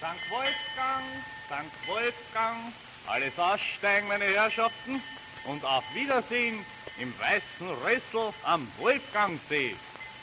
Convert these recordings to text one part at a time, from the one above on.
St. Wolfgang, St. Wolfgang, alles aussteigen, meine Herrschaften, und auf Wiedersehen im Weißen Rössl am Wolfgangsee.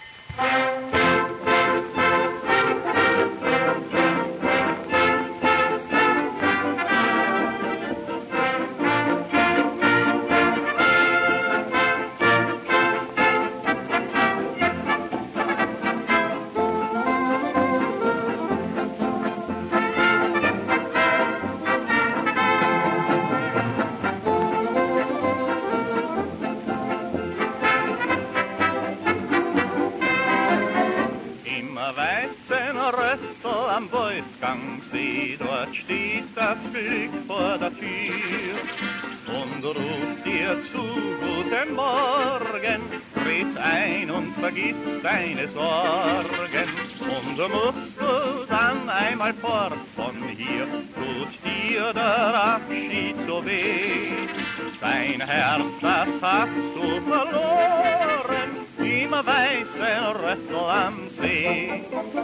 Weißen Rössl am Wolfgangsee, dort steht das Glück vor der Tür und ruft dir zu, guten Morgen, tritt ein und vergiss deine Sorgen. Und musst du dann einmal fort von hier, tut dir der Abschied so weh. Dein Herz, das hast du verloren, im Weißen Rössl am See.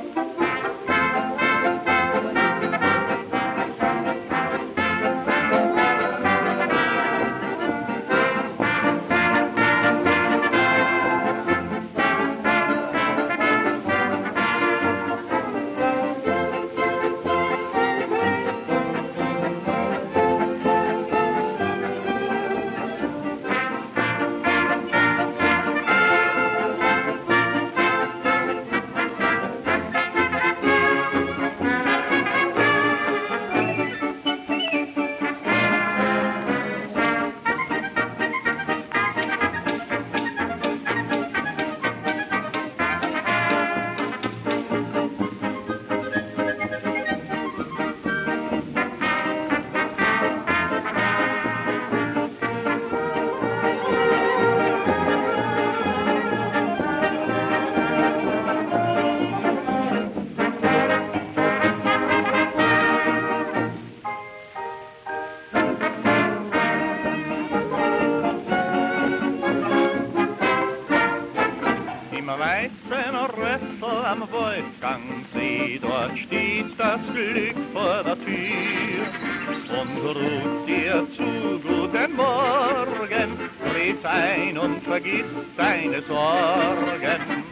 Im Weißen Rössl am Wolfgangsee, dort steht das Glück vor der Tür und ruft dir zu, guten Morgen, tritt ein und vergiss deine Sorgen.